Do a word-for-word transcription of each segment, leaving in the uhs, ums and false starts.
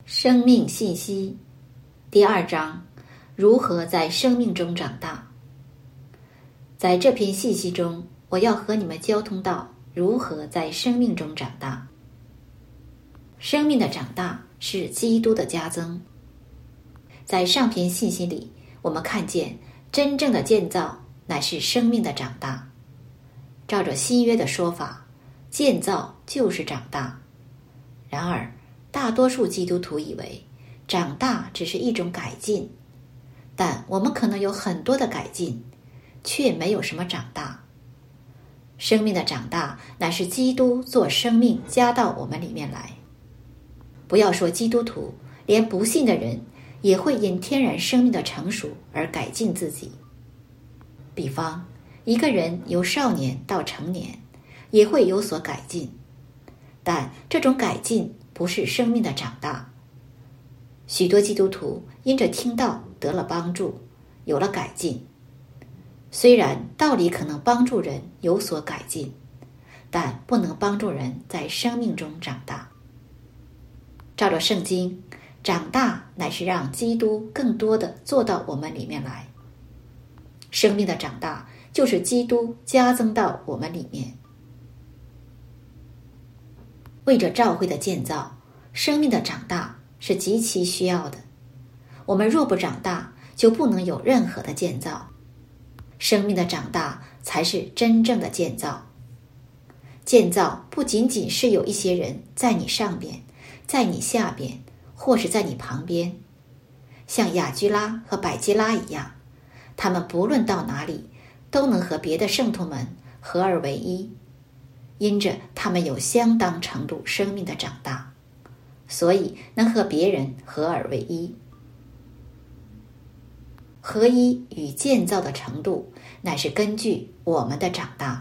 生命信息第二章，如何在生命中长大。在这篇信息中，我要和你们交通到如何在生命中长大。生命的长大是基督的加增。在上篇信息里，我们看见真正的建造乃是生命的长大。照着新约的说法，建造就是长大。然而大多数基督徒以为长大只是一种改进，但我们可能有很多的改进，却没有什么长大。生命的长大乃是基督做生命加到我们里面来。不要说基督徒，连不信的人也会因天然生命的成熟而改进自己。比方，一个人由少年到成年也会有所改进，但这种改进不是生命的长大。许多基督徒因着听道得了帮助，有了改进。虽然道理可能帮助人有所改进，但不能帮助人在生命中长大。照着圣经，长大乃是让基督更多的做到我们里面来。生命的长大就是基督加增到我们里面。为着教会的建造，生命的长大是极其需要的。我们若不长大，就不能有任何的建造。生命的长大才是真正的建造。建造不仅仅是有一些人在你上边，在你下边，或是在你旁边，像雅居拉和百基拉一样，他们不论到哪里，都能和别的圣徒们合而为一，因着他们有相当程度生命的长大，所以能和别人合而为一。合一与建造的程度乃是根据我们的长大。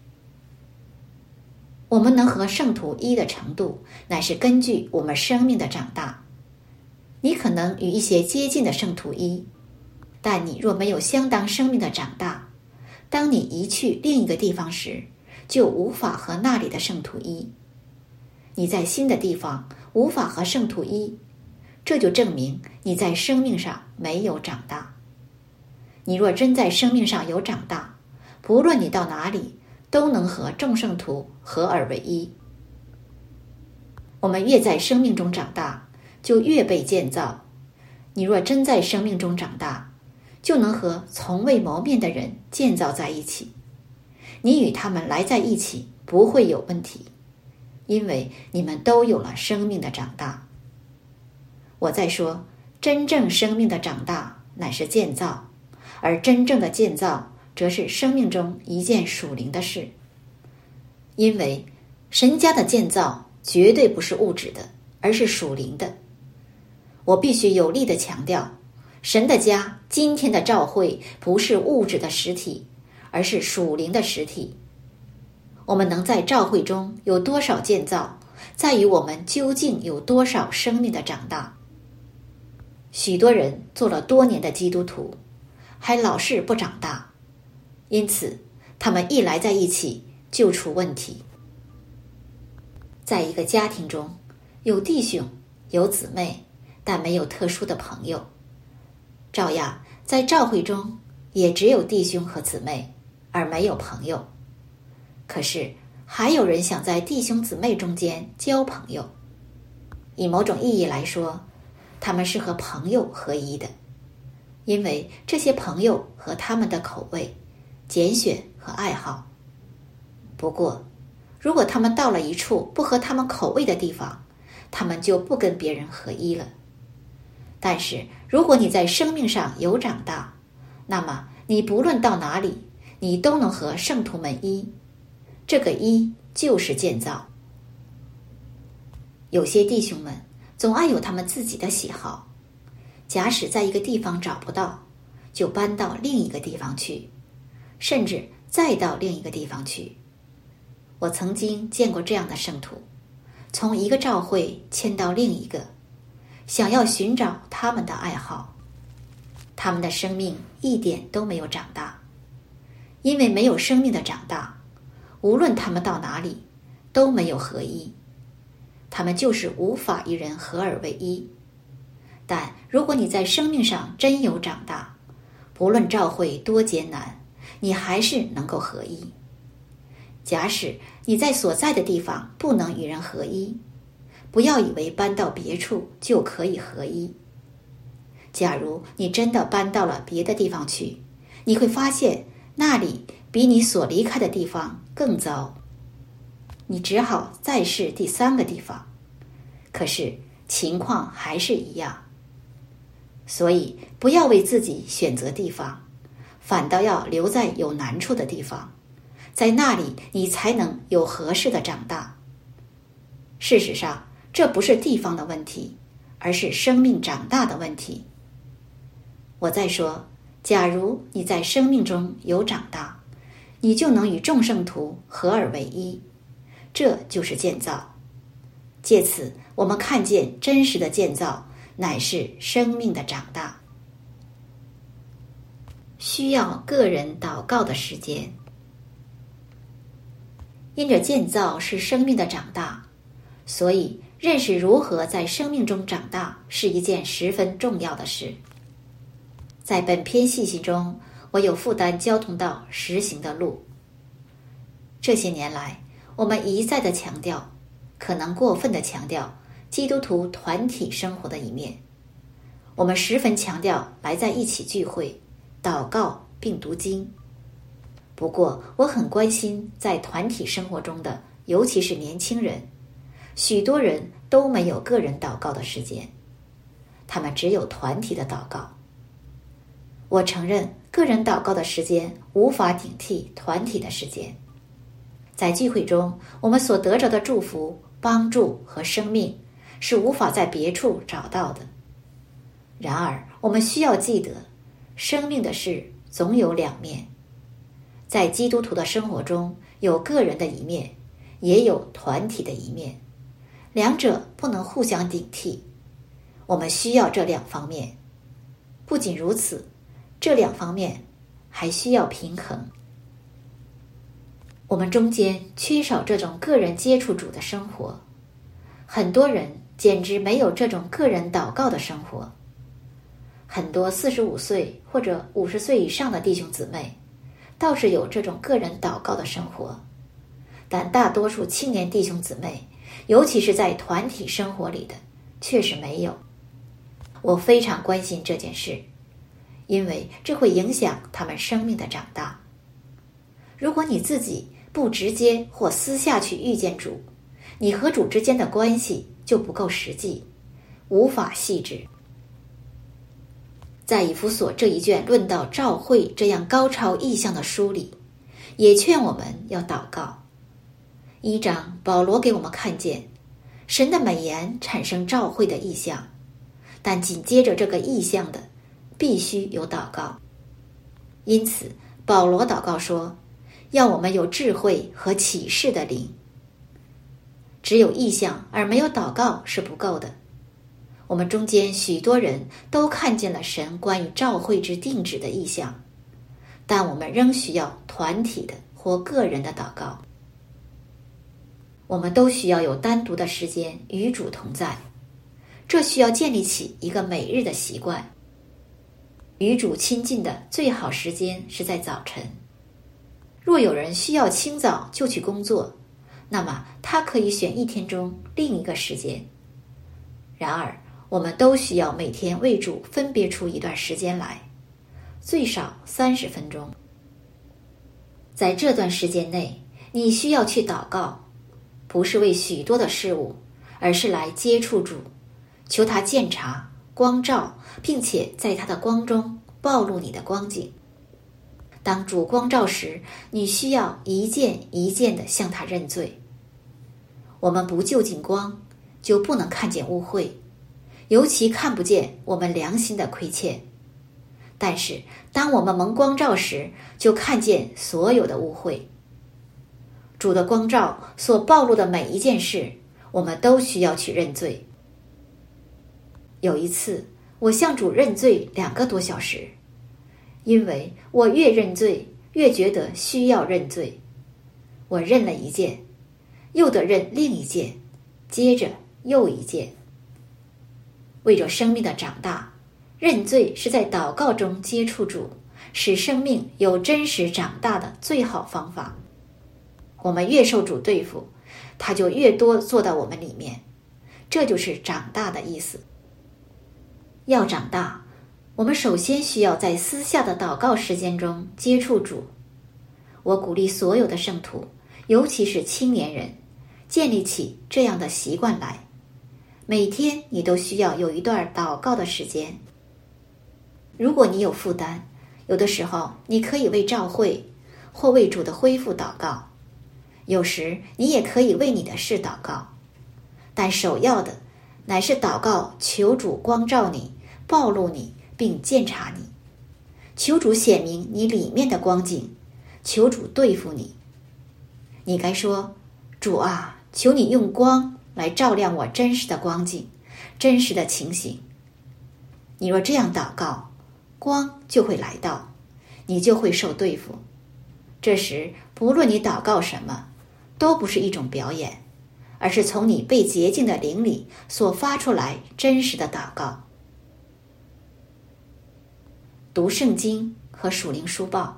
我们能和圣徒一的程度乃是根据我们生命的长大。你可能与一些接近的圣徒一，但你若没有相当生命的长大，当你移去另一个地方时，就无法和那里的圣徒一。你在新的地方无法和圣徒一，这就证明你在生命上没有长大。你若真在生命上有长大，不论你到哪里，都能和众圣徒合而为一。我们越在生命中长大，就越被建造。你若真在生命中长大，就能和从未谋面的人建造在一起。你与他们来在一起不会有问题，因为你们都有了生命的长大。我在说，真正生命的长大乃是建造，而真正的建造则是生命中一件属灵的事。因为神家的建造绝对不是物质的，而是属灵的。我必须有力地强调，神的家今天的召会不是物质的实体，而是属灵的实体。我们能在召会中有多少建造，在于我们究竟有多少生命的长大。许多人做了多年的基督徒，还老是不长大，因此他们一来在一起就出问题。在一个家庭中，有弟兄有姊妹，但没有特殊的朋友。照样在召会中也只有弟兄和姊妹，而没有朋友。可是还有人想在弟兄姊妹中间交朋友。以某种意义来说，他们是和朋友合一的，因为这些朋友和他们的口味、拣选和爱好。不过如果他们到了一处不合他们口味的地方，他们就不跟别人合一了。但是如果你在生命上有长大，那么你不论到哪里，你都能和圣徒们一。这个一就是建造。有些弟兄们总爱有他们自己的喜好，假使在一个地方找不到，就搬到另一个地方去，甚至再到另一个地方去。我曾经见过这样的圣徒，从一个召会迁到另一个，想要寻找他们的爱好。他们的生命一点都没有长大，因为没有生命的长大，无论他们到哪里，都没有合一。 他们就是无法与人合而为一。但如果你在生命上真有长大，不论召会多艰难，你还是能够合一。假使你在所在的地方不能与人合一，不要以为搬到别处就可以合一。假如你真的搬到了别的地方去，你会发现那里比你所离开的地方更糟，你只好再试第三个地方，可是情况还是一样。所以不要为自己选择地方，反倒要留在有难处的地方，在那里你才能有合适的长大。事实上，这不是地方的问题，而是生命长大的问题。我再说，假如你在生命中有长大，你就能与众圣徒合而为一，这就是建造。借此我们看见真实的建造乃是生命的长大。需要个人祷告的时间。因着建造是生命的长大，所以认识如何在生命中长大是一件十分重要的事。在本篇信息中，我有负担交通到实行的路。这些年来，我们一再的强调，可能过分的强调基督徒团体生活的一面。我们十分强调来在一起聚会、祷告并读经。不过，我很关心在团体生活中的，尤其是年轻人，许多人都没有个人祷告的时间，他们只有团体的祷告。我承认，个人祷告的时间无法顶替团体的时间。在聚会中，我们所得着的祝福、帮助和生命是无法在别处找到的。然而，我们需要记得，生命的事总有两面。在基督徒的生活中，有个人的一面，也有团体的一面，两者不能互相顶替。我们需要这两方面。不仅如此，这两方面还需要平衡。我们中间缺少这种个人接触主的生活，很多人简直没有这种个人祷告的生活。很多四十五岁或者五十岁以上的弟兄姊妹倒是有这种个人祷告的生活，但大多数青年弟兄姊妹，尤其是在团体生活里的，确实没有。我非常关心这件事，因为这会影响他们生命的长大。如果你自己不直接或私下去遇见主，你和主之间的关系就不够实际，无法细致。在以弗所这一卷论到召会这样高超意象的书里，也劝我们要祷告。一章保罗给我们看见神的美言产生召会的意象，但紧接着这个意象的必须有祷告。因此保罗祷告说，要我们有智慧和启示的灵。只有意象而没有祷告是不够的。我们中间许多人都看见了神关于召会之定旨的意象，但我们仍需要团体的或个人的祷告。我们都需要有单独的时间与主同在，这需要建立起一个每日的习惯。与主亲近的最好时间是在早晨。若有人需要清早就去工作，那么他可以选一天中另一个时间。然而我们都需要每天为主分别出一段时间来，最少三十分钟。在这段时间内，你需要去祷告，不是为许多的事物，而是来接触主，求他鉴察、光照，并且在他的光中暴露你的光景。当主光照时，你需要一件一件地向他认罪。我们不就近光，就不能看见污秽，尤其看不见我们良心的亏欠。但是当我们蒙光照时，就看见所有的污秽。主的光照所暴露的每一件事，我们都需要去认罪。有一次我向主认罪两个多小时，因为我越认罪越觉得需要认罪。我认了一件，又得认另一件，接着又一件。为着生命的长大，认罪是在祷告中接触主，使生命有真实长大的最好方法。我们越受主对付，他就越多做到我们里面，这就是长大的意思。要长大，我们首先需要在私下的祷告时间中接触主。我鼓励所有的圣徒，尤其是青年人，建立起这样的习惯来。每天你都需要有一段祷告的时间。如果你有负担，有的时候你可以为教会或为主的恢复祷告，有时你也可以为你的事祷告，但首要的乃是祷告，求主光照你，暴露你，并鉴察你，求主显明你里面的光景，求主对付你。你该说，主啊，求你用光来照亮我真实的光景，真实的情形。你若这样祷告，光就会来到，你就会受对付。这时不论你祷告什么，都不是一种表演，而是从你被洁净的灵里所发出来真实的祷告。读圣经和属灵书报。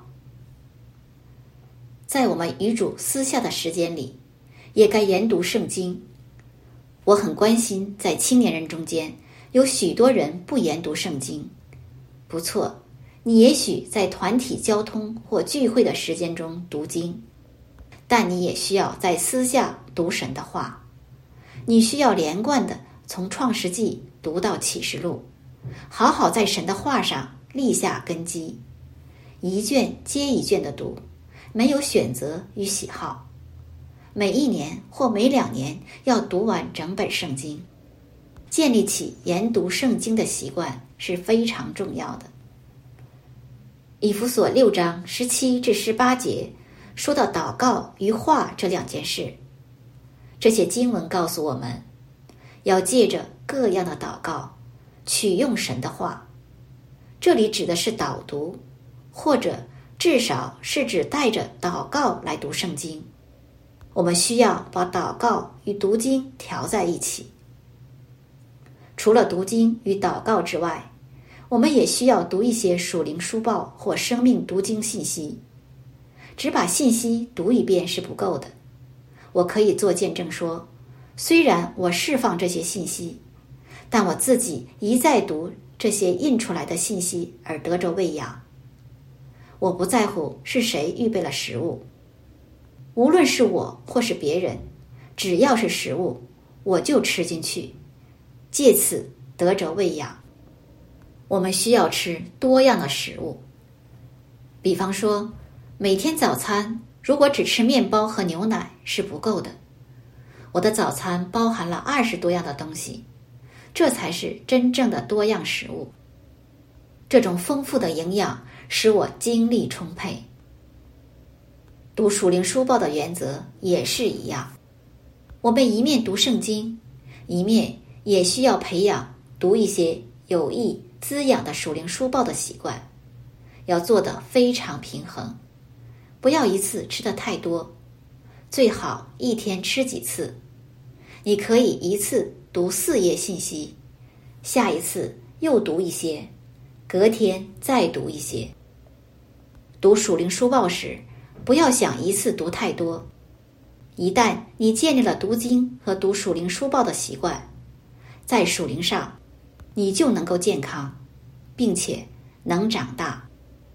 在我们与主私下的时间里，也该研读圣经。我很关心在青年人中间有许多人不研读圣经。不错，你也许在团体交通或聚会的时间中读经，但你也需要在私下读神的话。你需要连贯的从创世纪读到启示录，好好在神的话上立下根基，一卷接一卷的读，没有选择与喜好。每一年或每两年要读完整本圣经，建立起研读圣经的习惯是非常重要的。以弗所六章十七至十八节说到祷告与话这两件事，这些经文告诉我们，要借着各样的祷告取用神的话。这里指的是导读，或者至少是指带着祷告来读圣经。我们需要把祷告与读经调在一起。除了读经与祷告之外，我们也需要读一些属灵书报或生命读经信息。只把信息读一遍是不够的。我可以做见证说，虽然我释放这些信息，但我自己一再读这些印出来的信息而得着喂养。我不在乎是谁预备了食物，无论是我或是别人，只要是食物，我就吃进去，借此得着喂养。我们需要吃多样的食物，比方说，每天早餐如果只吃面包和牛奶是不够的。我的早餐包含了二十多样的东西，这才是真正的多样食物。这种丰富的营养使我精力充沛。读属灵书报的原则也是一样，我们一面读圣经，一面也需要培养读一些有益滋养的属灵书报的习惯，要做得非常平衡，不要一次吃得太多，最好一天吃几次。你可以一次读四页信息，下一次又读一些，隔天再读一些。读属灵书报时，不要想一次读太多。一旦你建立了读经和读属灵书报的习惯，在属灵上你就能够健康，并且能长大。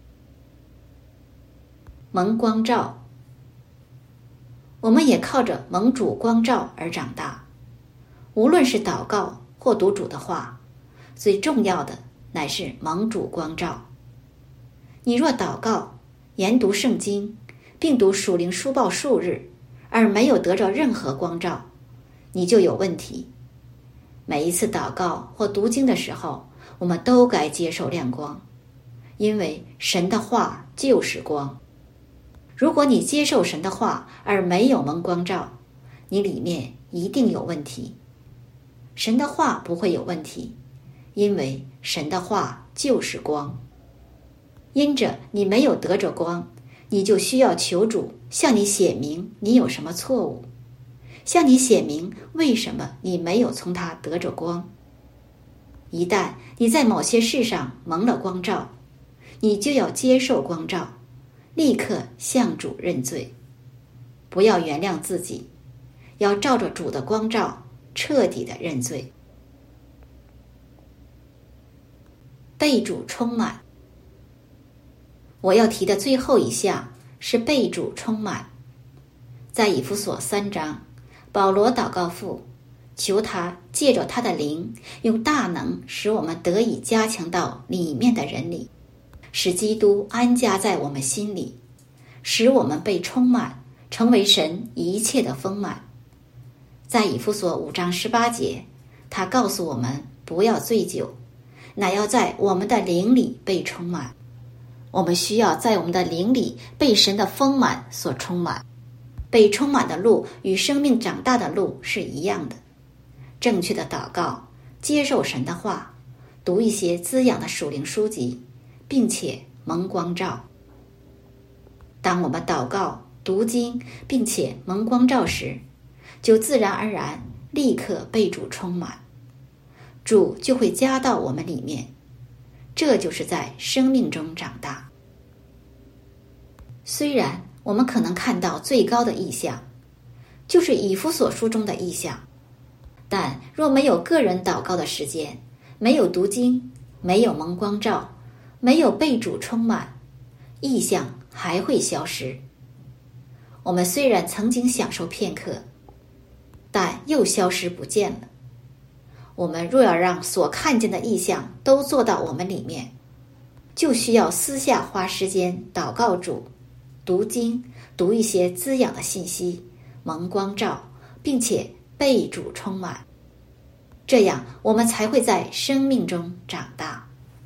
蒙光照，我们也靠着蒙主光照而长大。无论是祷告或读主的话，最重要的乃是蒙主光照。你若祷告、研读圣经，并读属灵书报数日，而没有得着任何光照，你就有问题。每一次祷告或读经的时候，我们都该接受亮光，因为神的话就是光。如果你接受神的话而没有蒙光照，你里面一定有问题。神的话不会有问题，因为神的话就是光。因着你没有得着光，你就需要求主向你显明你有什么错误。 向你显明为什么你没有从它得着光。一旦你在某些事上蒙了光照，你就要接受光照，立刻向主认罪，不要原谅自己，要照着主的光照彻底的认罪。被主充满。我要提的最后一项是被主充满。在以弗所三章，保罗祷告父，求他借着他的灵，用大能使我们得以加强到里面的人里，使基督安家在我们心里，使我们被充满，成为神一切的丰满。在以弗所五章十八节，他告诉我们不要醉酒，乃要在我们的灵里被充满。我们需要在我们的灵里被神的丰满所充满。被充满的路与生命长大的路是一样的。正确的祷告，接受神的话，读一些滋养的属灵书籍，并且蒙光照。当我们祷告、读经，并且蒙光照时，就自然而然立刻被主充满，主就会加到我们里面。这就是在生命中长大。虽然我们可能看到最高的意象，就是以弗所书中的意象，但若没有个人祷告的时间，没有读经，没有蒙光照，没有被主充满，意象还会消失。我们虽然曾经享受片刻，但又消失不见了。我们若要让所看见的意象都做到我们里面，就需要私下花时间祷告主，读经，读一些滋养的信息，蒙光照，并且被主充满。这样我们才会在生命中长大。